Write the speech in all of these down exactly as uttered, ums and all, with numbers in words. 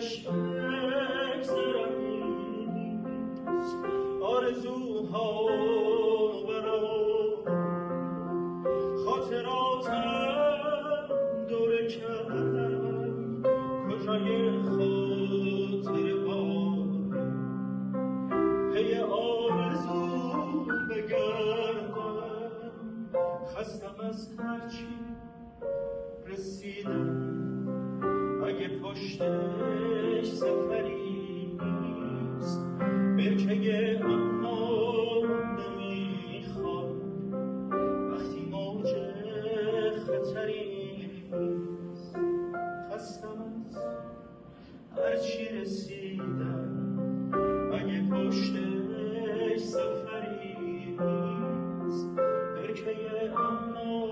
ازش بگذرم نیست آرزوها برام خاطراتم دوره کردم کجای خاطر بار پی آرزو بگردم خستم از هرچی رسیدم اگه پشتش سفری نیست برکه اما نمیخواد وقتی موج خطری نیست خستم از هرچی رسیدم اگه پشتش سفری نیست برکه اما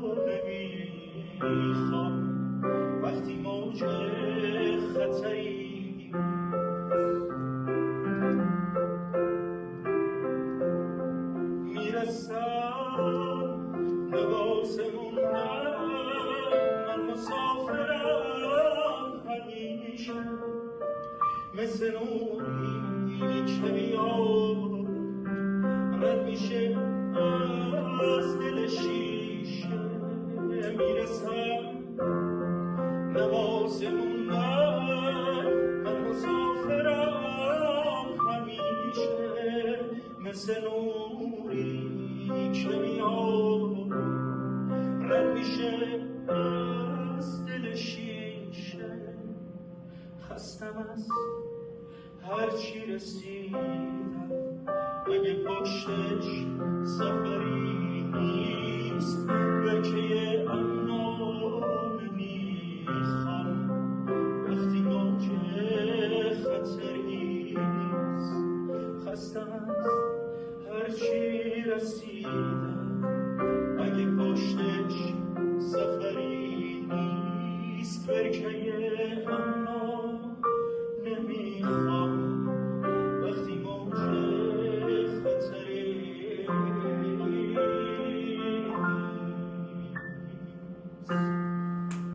نمیخواد وقتی موج خطری میرسم لباسمون من مسافرم همیشه مثل نوری که میاد رد میشه از دل شیشه میرسم لباسمون من مسافرم همیشه مثل نوری که میاد رد میشه از دل شیشه خستم از هرچی رسیدم اگه پشتش سفری نیست بکیه